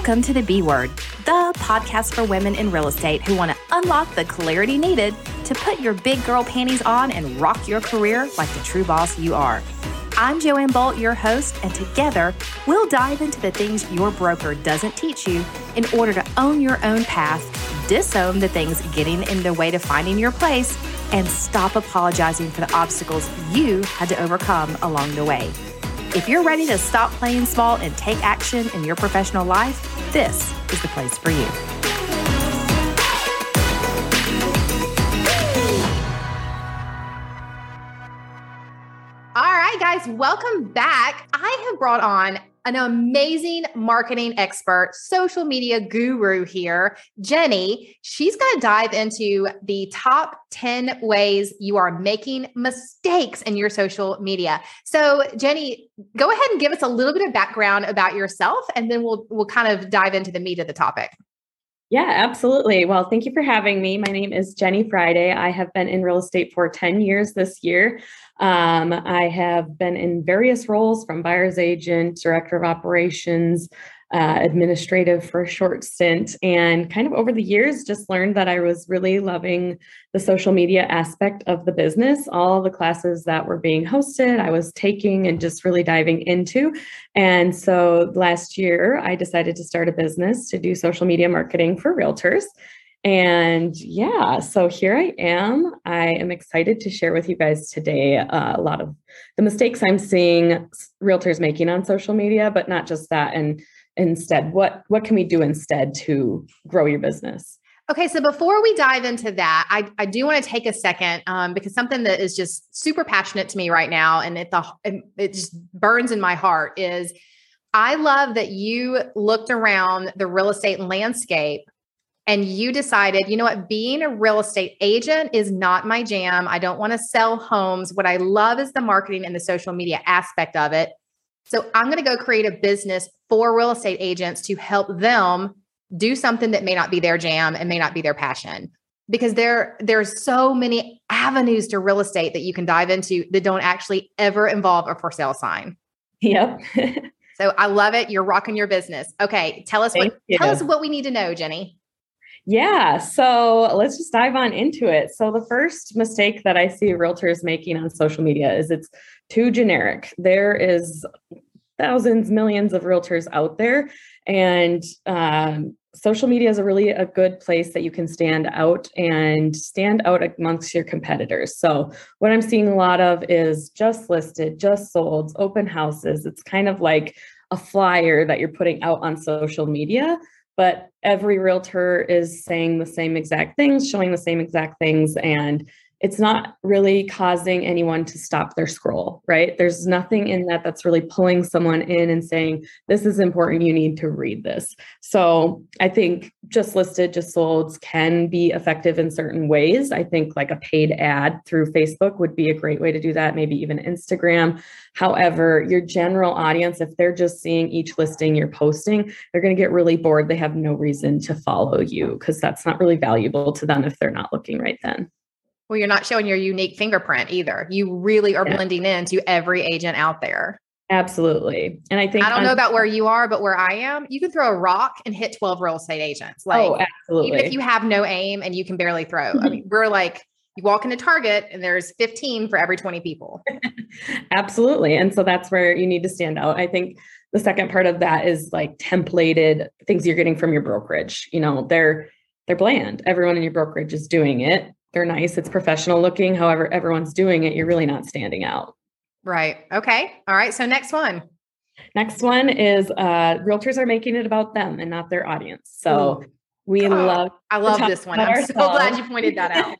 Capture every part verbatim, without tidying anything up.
Welcome to the B Word, the podcast for women in real estate who want to unlock the clarity needed to put your big girl panties on and rock your career like the true boss you are. I'm Joanne Bolt, your host, and together we'll dive into the things your broker doesn't teach you in order to own your own path, disown the things getting in the way to finding your place, and stop apologizing for the obstacles you had to overcome along the way. If you're ready to stop playing small and take action in your professional life, this is the place for you. All right, guys, welcome back. I have brought on an amazing marketing expert, social media guru here, Jenny. She's going to dive into the top ten ways you are making mistakes in your social media. So, Jenny, go ahead and give us a little bit of background about yourself, and then we'll we'll kind of dive into the meat of the topic. Yeah, absolutely. Well, thank you for having me. My name is Jenny Friday. I have been in real estate for ten years this year. Um, I have been in various roles from buyer's agent, director of operations, uh, administrative for a short stint, and kind of over the years just learned that I was really loving the social media aspect of the business. All the classes that were being hosted, I was taking and just really diving into. And so last year, I decided to start a business to do social media marketing for realtors. And yeah, so here I am. I am excited to share with you guys today uh, a lot of the mistakes I'm seeing realtors making on social media, but not just that. And instead, what, what can we do instead to grow your business? Okay, so before we dive into that, I, I do want to take a second um, because something that is just super passionate to me right now, and it, the, it just burns in my heart, is I love that you looked around the real estate landscape and you decided, you know what, being a real estate agent is not my jam. I don't want to sell homes. What I love is the marketing and the social media aspect of it. So I'm going to go create a business for real estate agents to help them do something that may not be their jam and may not be their passion. Because there, there's so many avenues to real estate that you can dive into that don't actually ever involve a for sale sign. Yep. So I love it. You're rocking your business. Okay. Tell us Thank what, you. tell us what we need to know, Jenny. Yeah, so let's just dive on into it. So the first mistake that I see realtors making on social media is it's too generic. There is thousands, millions of realtors out there, and um, social media is a really a good place that you can stand out and stand out amongst your competitors. So what I'm seeing a lot of is just listed, just sold, open houses. It's kind of like a flyer that you're putting out on social media. But every realtor is saying the same exact things, showing the same exact things, and it's not really causing anyone to stop their scroll, right? There's nothing in that that's really pulling someone in and saying, this is important, you need to read this. So I think just listed, just sold can be effective in certain ways. I think like a paid ad through Facebook would be a great way to do that, maybe even Instagram. However, your general audience, if they're just seeing each listing you're posting, they're going to get really bored. They have no reason to follow you because that's not really valuable to them if they're not looking right then. Well, you're not showing your unique fingerprint either. You really are yeah. blending into every agent out there. Absolutely. And I think I don't know about where you are, but where I am, you can throw a rock and hit twelve real estate agents. Like, oh, absolutely. Even if you have no aim and you can barely throw. I mean, we're like, you walk into Target and there's fifteen for every twenty people. Absolutely. And so that's where you need to stand out. I think the second part of that is like templated things you're getting from your brokerage. You know, they're, they're bland. Everyone in your brokerage is doing it. They're nice. It's professional looking. However, everyone's doing it. You're really not standing out. Right. Okay. All right. So next one. Next one is uh, realtors are making it about them and not their audience. So Ooh. we oh, love. I love this one. I'm ourselves. so glad you pointed that out.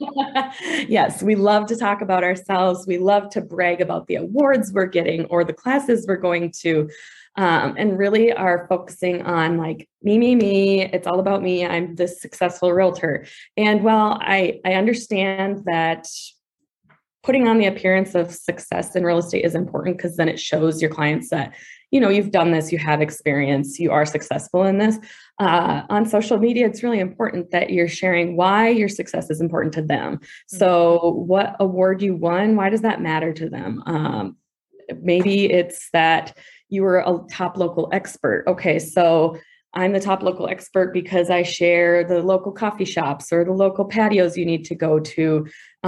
Yes. We love to talk about ourselves. We love to brag about the awards we're getting or the classes we're going to. Um, and really are focusing on like me, me, me. It's all about me. I'm this successful realtor. And while I, I understand that putting on the appearance of success in real estate is important because then it shows your clients that, you know, you've done this, you have experience, you are successful in this. Uh, on social media, it's really important that you're sharing why your success is important to them. Mm-hmm. So what award you won, why does that matter to them? Um, maybe it's that you were a top local expert. Okay, so I'm the top local expert because I share the local coffee shops or the local patios you need to go to.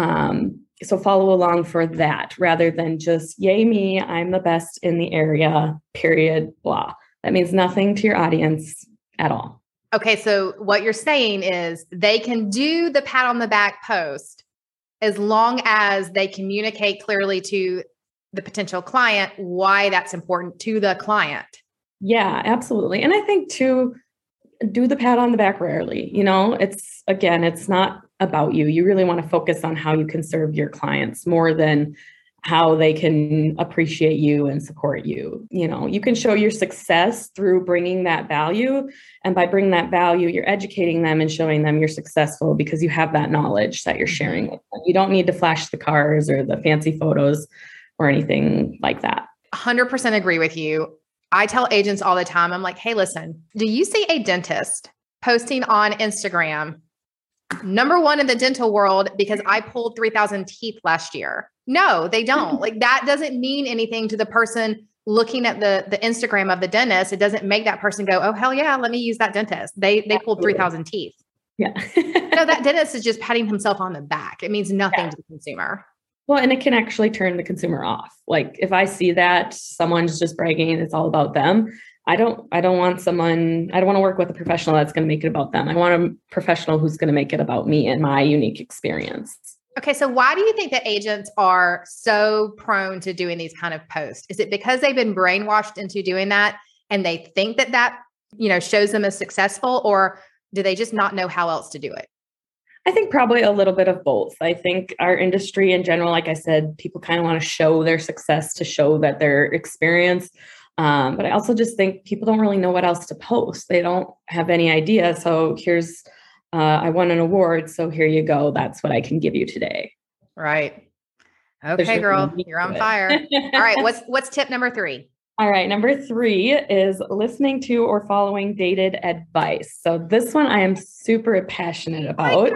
Um, so follow along for that rather than just, yay me, I'm the best in the area, period, blah. That means nothing to your audience at all. Okay, so what you're saying is they can do the pat on the back post as long as they communicate clearly to the potential client why that's important to the client. Yeah, absolutely. And I think too, do the pat on the back rarely. You know, it's, again, it's not about you. You really want to focus on how you can serve your clients more than how they can appreciate you and support you. You know, you can show your success through bringing that value. And by bringing that value, you're educating them and showing them you're successful because you have that knowledge that you're sharing with them. You don't need to flash the cars or the fancy photos or anything like that. one hundred percent agree with you. I tell agents all the time, I'm like, hey, listen, do you see a dentist posting on Instagram, number one in the dental world because I pulled three thousand teeth last year? No, they don't. Like that doesn't mean anything to the person looking at the, the Instagram of the dentist. It doesn't make that person go, oh, hell yeah, let me use that dentist. They, they pulled three thousand teeth. Yeah. No, that dentist is just patting himself on the back. It means nothing yeah. to the consumer. Well, and it can actually turn the consumer off. Like if I see that someone's just bragging and it's all about them, I don't, I don't want someone, I don't want to work with a professional that's going to make it about them. I want a professional who's going to make it about me and my unique experience. Okay. So why do you think that agents are so prone to doing these kind of posts? Is it because they've been brainwashed into doing that and they think that that, you know, shows them as successful, or do they just not know how else to do it? I think probably a little bit of both. I think our industry in general, like I said, people kind of want to show their success to show that they're experienced. Um, but I also just think people don't really know what else to post. They don't have any idea. So here's, uh, I won an award. So here you go. That's what I can give you today. Right. Okay, girl, you're on fire. All right. What's, what's tip number three? All right. Number three is listening to or following dated advice. So this one I am super passionate about.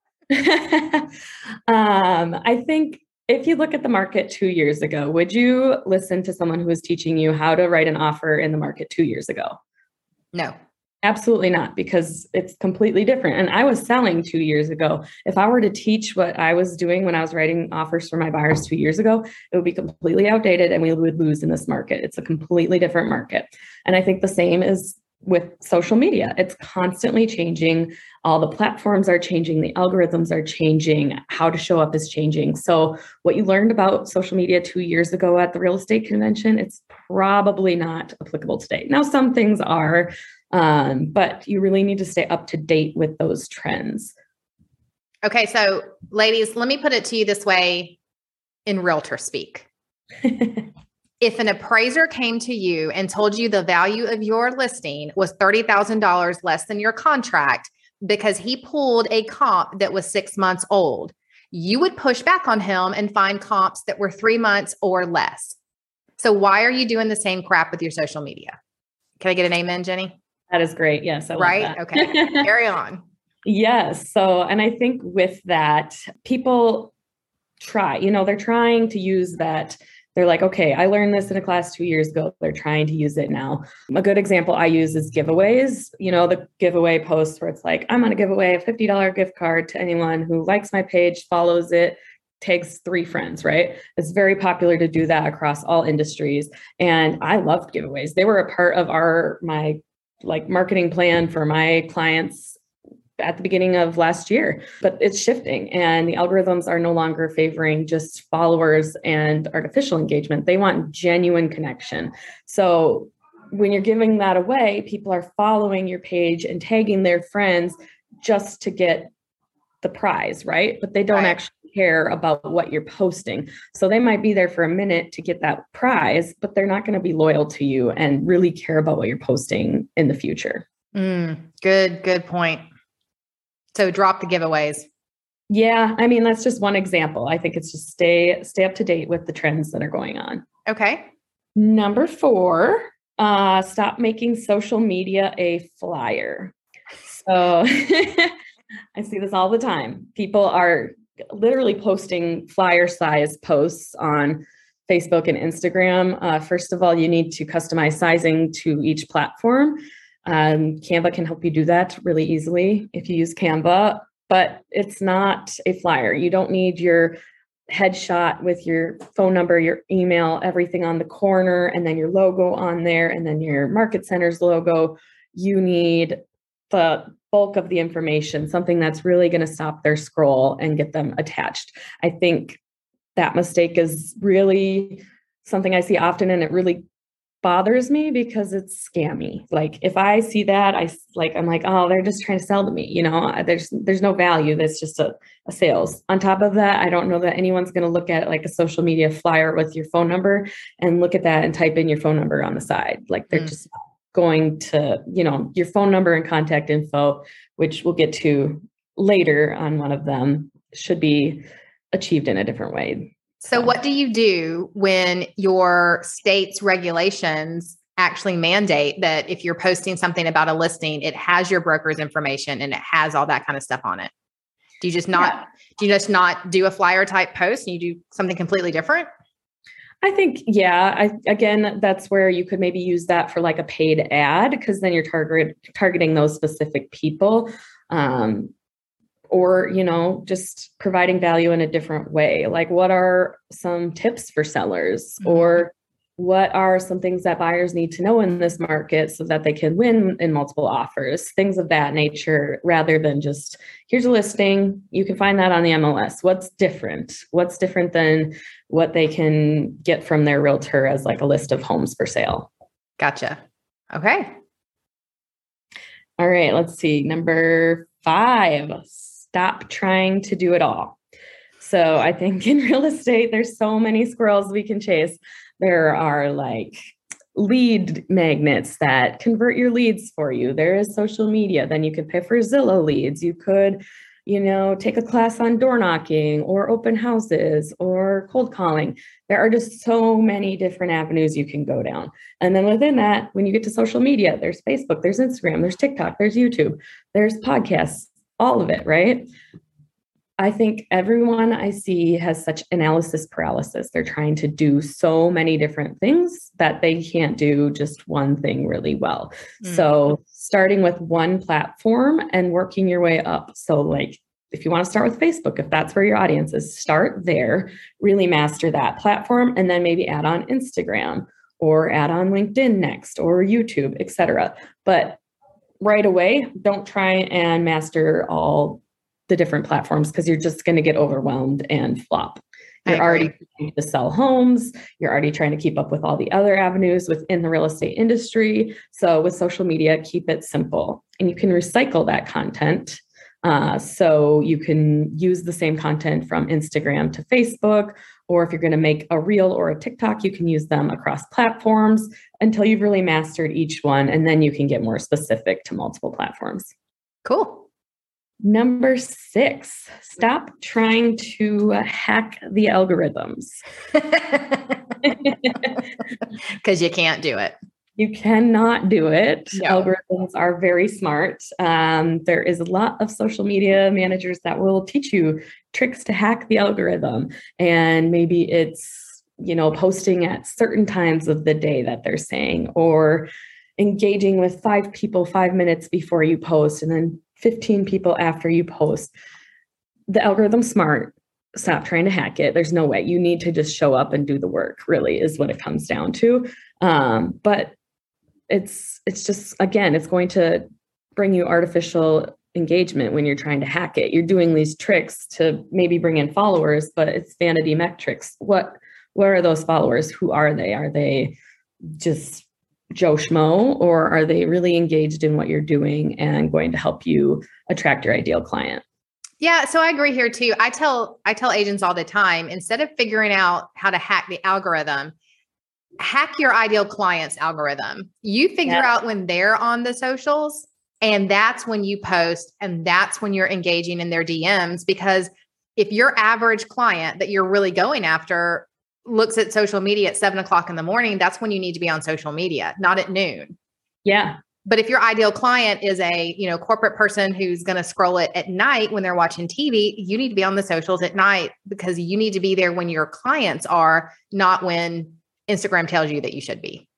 um, I think if you look at the market two years ago, would you listen to someone who was teaching you how to write an offer in the market two years ago? No. Absolutely not, because it's completely different. And I was selling two years ago. If I were to teach what I was doing when I was writing offers for my buyers two years ago, it would be completely outdated and we would lose in this market. It's a completely different market. And I think the same is with social media. It's constantly changing. All the platforms are changing. The algorithms are changing. How to show up is changing. So what you learned about social media two years ago at the real estate convention, it's probably not applicable today. Now, some things are, Um, but you really need to stay up to date with those trends. Okay. So ladies, let me put it to you this way in realtor speak. If an appraiser came to you and told you the value of your listing was thirty thousand dollars less than your contract because he pulled a comp that was six months old, you would push back on him and find comps that were three months or less. So why are you doing the same crap with your social media? Can I get an amen, Jenny? That is great. Yes. I right. Love that. Okay. Carry on. Yes. So, and I think with that, people try, you know, they're trying to use that. They're like, okay, I learned this in a class two years ago. They're trying to use it now. A good example I use is giveaways. You know, the giveaway posts where it's like, I'm going to give away a fifty dollars gift card to anyone who likes my page, follows it, takes three friends, right? It's very popular to do that across all industries. And I loved giveaways. They were a part of our, my like marketing plan for my clients at the beginning of last year, but it's shifting and the algorithms are no longer favoring just followers and artificial engagement. They want genuine connection. So when you're giving that away, people are following your page and tagging their friends just to get the prize, right? But they don't right. actually care about what you're posting. So they might be there for a minute to get that prize, but they're not going to be loyal to you and really care about what you're posting in the future. Mm, good, good point. So drop the giveaways. Yeah. I mean, that's just one example. I think it's just stay, stay up to date with the trends that are going on. Okay. Number four, uh, stop making social media a flyer. So I see this all the time. People are literally posting flyer size posts on Facebook and Instagram. Uh, first of all, you need to customize sizing to each platform. Um, Canva can help you do that really easily if you use Canva, but it's not a flyer. You don't need your headshot with your phone number, your email, everything on the corner, and then your logo on there, and then your market center's logo. You need the bulk of the information, something that's really going to stop their scroll and get them attached. I think that mistake is really something I see often, and it really bothers me because it's scammy. Like if I see that, I like, I'm like, oh, they're just trying to sell to me. You know, there's, there's no value. That's just a, a sales. On top of that, I don't know that anyone's going to look at like a social media flyer with your phone number and look at that and type in your phone number on the side. Like they're mm. just going to, you know, your phone number and contact info, which we'll get to later on one of them, should be achieved in a different way. So what do you do when your state's regulations actually mandate that if you're posting something about a listing, it has your broker's information and it has all that kind of stuff on it? Do you just not, yeah. do you just not do a flyer type post and you do something completely different? I think, yeah, I, again, that's where you could maybe use that for like a paid ad, because then you're target, targeting those specific people. Um, Or, you know, just providing value in a different way. Like what are some tips for sellers? Mm-hmm. Or what are some things that buyers need to know in this market so that they can win in multiple offers? Things of that nature, rather than just, here's a listing, you can find that on the M L S. What's different? What's different than what they can get from their realtor as like a list of homes for sale? Gotcha. Okay. All right, let's see. Number five. Stop trying to do it all. So I think in real estate, there's so many squirrels we can chase. There are like lead magnets that convert your leads for you. There is social media. Then you could pay for Zillow leads. You could, you know, take a class on door knocking or open houses or cold calling. There are just so many different avenues you can go down. And then within that, when you get to social media, there's Facebook, there's Instagram, there's TikTok, there's YouTube, there's podcasts. All of it, right? I think everyone I see has such analysis paralysis. They're trying to do so many different things that they can't do just one thing really well. Mm. So starting with one platform and working your way up. So like, if you want to start with Facebook, if that's where your audience is, start there, really master that platform, and then maybe add on Instagram or add on LinkedIn next or YouTube, et cetera. But right away, don't try and master all the different platforms because you're just going to get overwhelmed and flop. You're already trying to sell homes. You're already trying to keep up with all the other avenues within the real estate industry. So with social media, keep it simple, and you can recycle that content. Uh, so you can use the same content from Instagram to Facebook, or if you're going to make a reel or a TikTok, you can use them across platforms until you've really mastered each one. And then you can get more specific to multiple platforms. Cool. Number six, stop trying to hack the algorithms. Because you can't do it. You cannot do it. No. Algorithms are very smart. Um, there is a lot of social media managers that will teach you tricks to hack the algorithm. And maybe it's, you know, posting at certain times of the day that they're saying, or engaging with five people five minutes before you post and then fifteen people after you post. The algorithm's smart. Stop trying to hack it. There's no way. You need to just show up and do the work, really, is what it comes down to. Um, but it's it's just, again, it's going to bring you artificial engagement when you're trying to hack it. You're doing these tricks to maybe bring in followers, but it's vanity metrics. What what are those followers? Who are they? Are they just Joe Schmo, or are they really engaged in what you're doing and going to help you attract your ideal client? Yeah, so I agree here too. I tell I tell agents all the time, instead of figuring out how to hack the algorithm, hack your ideal client's algorithm. You figure yeah. out when they're on the socials, and that's when you post, and that's when you're engaging in their D Ms. Because if your average client that you're really going after looks at social media at seven o'clock in the morning, that's when you need to be on social media, not at noon. Yeah. But if your ideal client is a, you know, corporate person who's going to scroll it at night when they're watching T V, you need to be on the socials at night, because you need to be there when your clients are, not when Instagram tells you that you should be.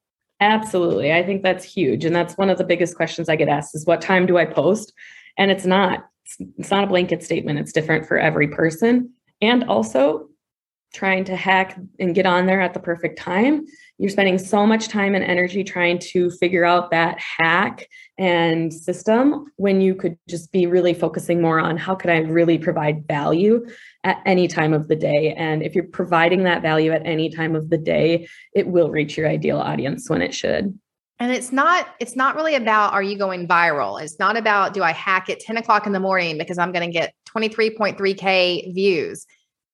Absolutely. I think that's huge. And that's one of the biggest questions I get asked is what time do I post? And it's not, it's not a blanket statement. It's different for every person. And also trying to hack and get on there at the perfect time. You're spending so much time and energy trying to figure out that hack and system when you could just be really focusing more on how could I really provide value at any time of the day. And if you're providing that value at any time of the day, it will reach your ideal audience when it should. And it's not, it's not really about, are you going viral? It's not about, do I hack at ten o'clock in the morning because I'm going to get twenty-three point three K views?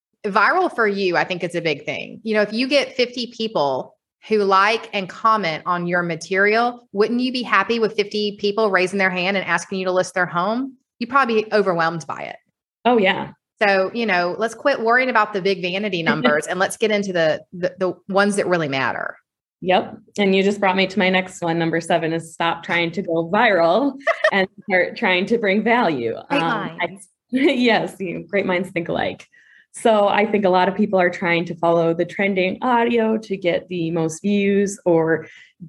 Viral for you, I think, is a big thing. You know, if you get fifty people who like and comment on your material, wouldn't you be happy with fifty people raising their hand and asking you to list their home? You'd probably be overwhelmed by it. Oh, yeah. So, you know, let's quit worrying about the big vanity numbers and let's get into the, the the ones that really matter. Yep. And you just brought me to my next one. Number seven is stop trying to go viral and start trying to bring value. Great um, minds. I, yes, you know, great minds think alike. So I think a lot of people are trying to follow the trending audio to get the most views or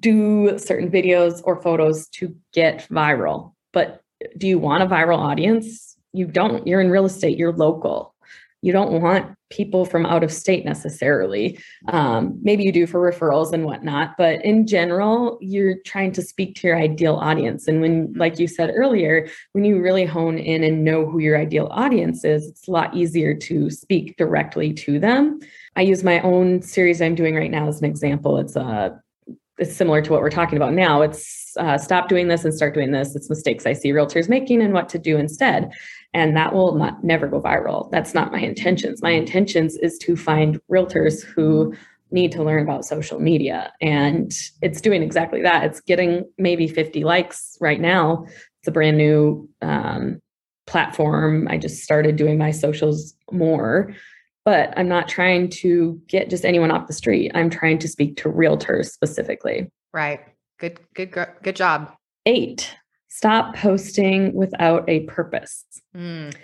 do certain videos or photos to get viral. But do you want a viral audience? You don't. You're in real estate. You're local. You don't want people from out of state necessarily. Um, maybe you do for referrals and whatnot, but in general, you're trying to speak to your ideal audience. And when, like you said earlier, when you really hone in and know who your ideal audience is, it's a lot easier to speak directly to them. I use my own series I'm doing right now as an example. It's a It's similar to what we're talking about now. It's uh, stop doing this and start doing this. It's mistakes I see realtors making and what to do instead. And that will not never go viral. That's not my intentions. My intentions is to find realtors who need to learn about social media. And it's doing exactly that. It's getting maybe fifty likes right now. It's a brand new um, platform. I just started doing my socials more. But I'm not trying to get just anyone off the street. I'm trying to speak to realtors specifically. Right. Good, good, good job. Eight, stop posting without a purpose. Mm.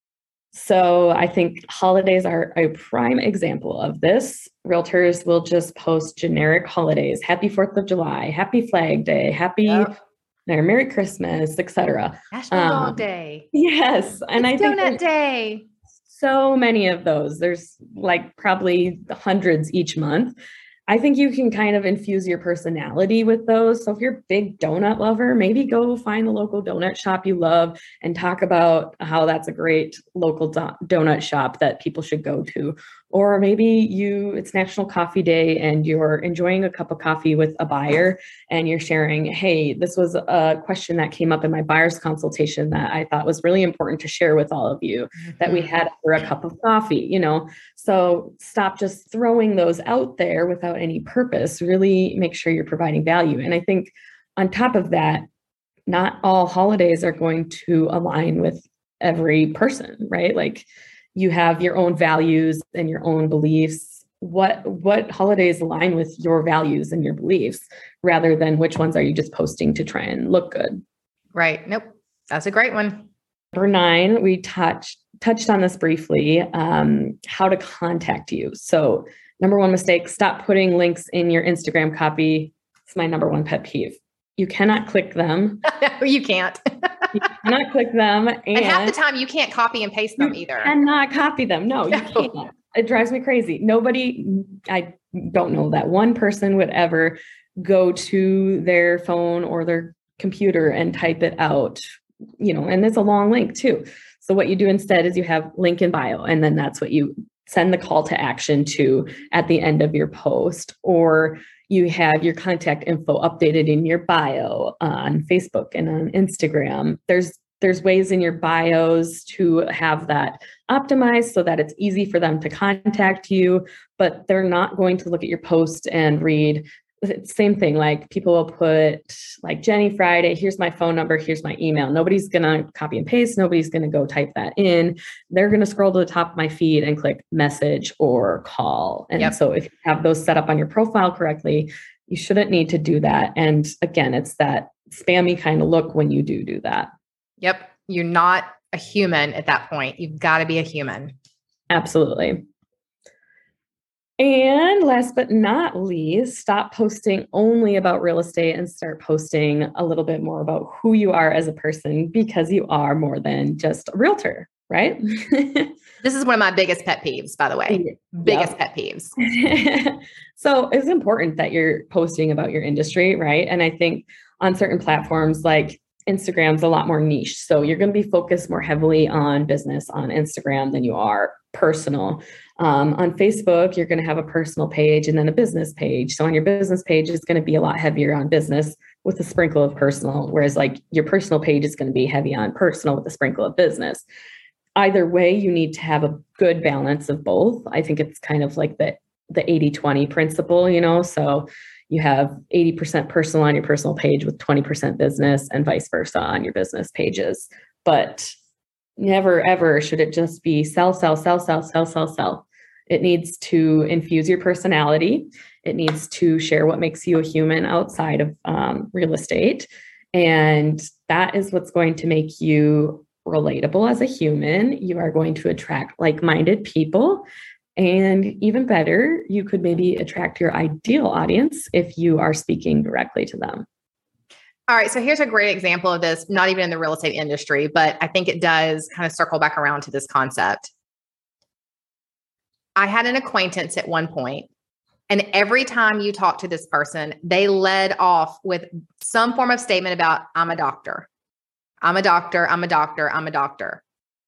So I think holidays are a prime example of this. Realtors will just post generic holidays. Happy fourth of July, happy Flag Day, happy yep. Merry Christmas, et cetera. National um, Dog Day. Yes. And it's I think Donut Day. So many of those. There's like probably hundreds each month. I think you can kind of infuse your personality with those. So if you're a big donut lover, maybe go find the local donut shop you love and talk about how that's a great local do- donut shop that people should go to. Or maybe you, it's National Coffee Day and you're enjoying a cup of coffee with a buyer and you're sharing, hey, this was a question that came up in my buyer's consultation that I thought was really important to share with all of you mm-hmm. that we had for a cup of coffee, you know? So stop just throwing those out there without any purpose. Really make sure you're providing value. And I think on top of that, not all holidays are going to align with every person, right? Like you have your own values and your own beliefs. What, what holidays align with your values and your beliefs rather than which ones are you just posting to try and look good? Right. Nope. That's a great one. Number nine, we touched touched on this briefly, um, how to contact you. So number one mistake, stop putting links in your Instagram copy. It's my number one pet peeve. You cannot click them. No, you can't. You cannot click them. And, and half the time you can't copy and paste them you either. cannot copy them. No, you can't. It drives me crazy. Nobody, I don't know that one person would ever go to their phone or their computer and type it out, you know, and it's a long link too. So what you do instead is you have link in bio, and then that's what you send the call to action to at the end of your post, or you have your contact info updated in your bio on Facebook and on Instagram. There's there's ways in your bios to have that optimized so that it's easy for them to contact you, but they're not going to look at your post and read. Same thing, like people will put like Jenny Friday, here's my phone number, here's my email. Nobody's going to copy and paste. Nobody's going to go type that in. They're going to scroll to the top of my feed and click message or call. And yep. So if you have those set up on your profile correctly, you shouldn't need to do that. And again, it's that spammy kind of look when you do do that. Yep. You're not a human at that point. You've got to be a human. Absolutely. And last but not least, stop posting only about real estate and start posting a little bit more about who you are as a person, because you are more than just a realtor, right? This is one of my biggest pet peeves, by the way. Biggest Yep. pet peeves. So it's important that you're posting about your industry, right? And I think on certain platforms like Instagram's a lot more niche. So you're going to be focused more heavily on business on Instagram than you are personal. Um, on Facebook, you're going to have a personal page and then a business page. So on your business page, it's going to be a lot heavier on business with a sprinkle of personal, whereas like your personal page is going to be heavy on personal with a sprinkle of business. Either way, you need to have a good balance of both. I think it's kind of like the, the eighty twenty principle, you know, so you have eighty percent personal on your personal page with twenty percent business and vice versa on your business pages. But never, ever should it just be sell, sell, sell, sell, sell, sell, sell. It needs to infuse your personality. It needs to share what makes you a human outside of um, real estate. And that is what's going to make you relatable as a human. You are going to attract like-minded people. And even better, you could maybe attract your ideal audience if you are speaking directly to them. All right. So here's a great example of this, not even in the real estate industry, but I think it does kind of circle back around to this concept. I had an acquaintance at one point, and every time you talk to this person, they led off with some form of statement about, I'm a doctor. I'm a doctor. I'm a doctor. I'm a doctor.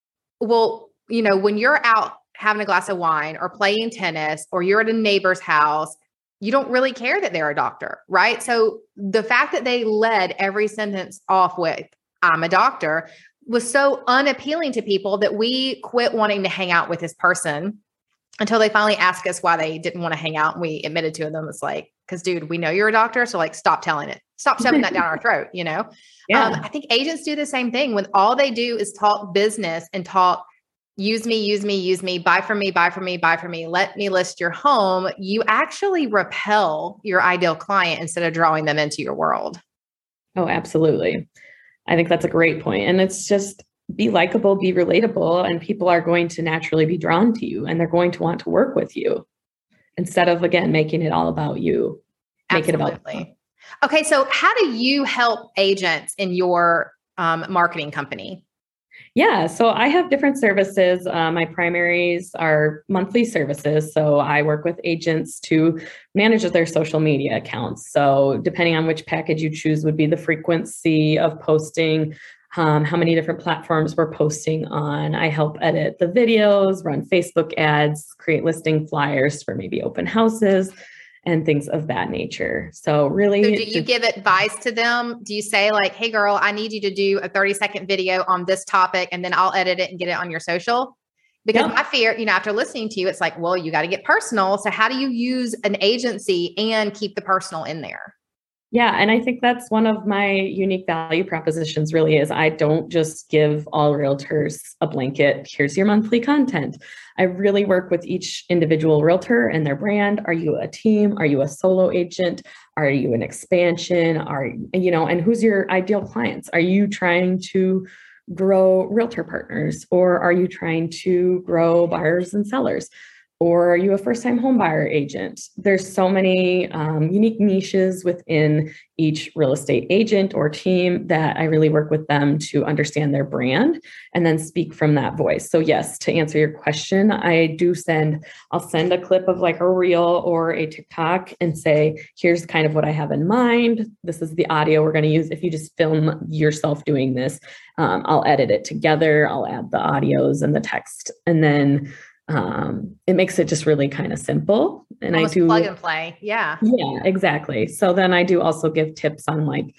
Well, you know, when you're out having a glass of wine or playing tennis, or you're at a neighbor's house, you don't really care that they're a doctor, right? So the fact that they led every sentence off with, I'm a doctor, was so unappealing to people that we quit wanting to hang out with this person until they finally asked us why they didn't want to hang out. And we admitted to them, it's like, because dude, we know you're a doctor. So like, stop telling it, stop shoving that down our throat, you know? Yeah. Um, I think agents do the same thing when all they do is talk business and talk, use me, use me, use me, buy from me, buy from me, buy from me, let me list your home. You actually repel your ideal client instead of drawing them into your world. Oh, absolutely. I think that's a great point. And it's just be likable, be relatable, and people are going to naturally be drawn to you and they're going to want to work with you instead of, again, making it all about you. Make Absolutely. it about them. Okay. So how do you help agents in your um, marketing company? Yeah, so I have different services. Uh, my primaries are monthly services. So I work with agents to manage their social media accounts. So depending on which package you choose would be the frequency of posting, um, how many different platforms we're posting on. I help edit the videos, run Facebook ads, create listing flyers for maybe open houses, and things of that nature. So really, so do you give advice to them? Do you say like, hey girl, I need you to do a thirty second video on this topic and then I'll edit it and get it on your social? Because Yep. my fear, you know, after listening to you, it's like, well, you got to get personal. So how do you use an agency and keep the personal in there? Yeah. And I think that's one of my unique value propositions really is I don't just give all realtors a blanket, here's your monthly content. I really work with each individual realtor and their brand. Are you a team? Are you a solo agent? Are you an expansion? Are, you know, and who's your ideal clients? Are you trying to grow realtor partners, or are you trying to grow buyers and sellers? Or are you a first-time home buyer agent? There's so many um, unique niches within each real estate agent or team that I really work with them to understand their brand and then speak from that voice. So yes, to answer your question, I do send, I'll send a clip of like a reel or a TikTok and say, here's kind of what I have in mind. This is the audio we're going to use. If you just film yourself doing this, um, I'll edit it together. I'll add the audios and the text, and then Um, it makes it just really kind of simple. And Almost I do plug and play. Yeah. Yeah, exactly. So then I do also give tips on like,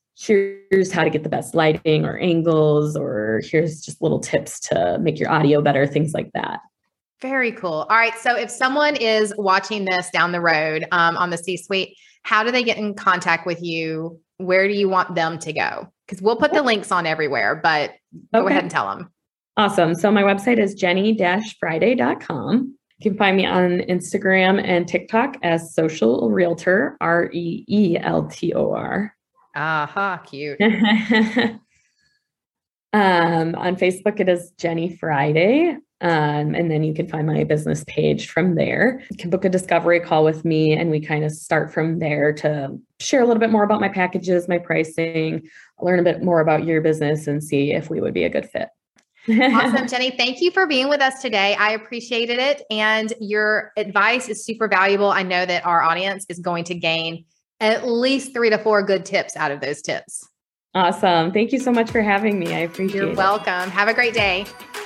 here's how to get the best lighting or angles, or here's just little tips to make your audio better, things like that. Very cool. All right. So if someone is watching this down the road um, on the C-suite, how do they get in contact with you? Where do you want them to go? Because we'll put the links on everywhere, but go Okay. ahead and tell them. Awesome. So my website is jenny dash friday dot com. You can find me on Instagram and TikTok as Social Realtor, R E E L T O R. Aha, cute. um, on Facebook, it is Jenny Friday. Um, and then you can find my business page from there. You can book a discovery call with me, and we kind of start from there to share a little bit more about my packages, my pricing, learn a bit more about your business, and see if we would be a good fit. Awesome, Jenny. Thank you for being with us today. I appreciated it. And your advice is super valuable. I know that our audience is going to gain at least three to four good tips out of those tips. Awesome. Thank you so much for having me. I appreciate it. You're welcome. Have a great day.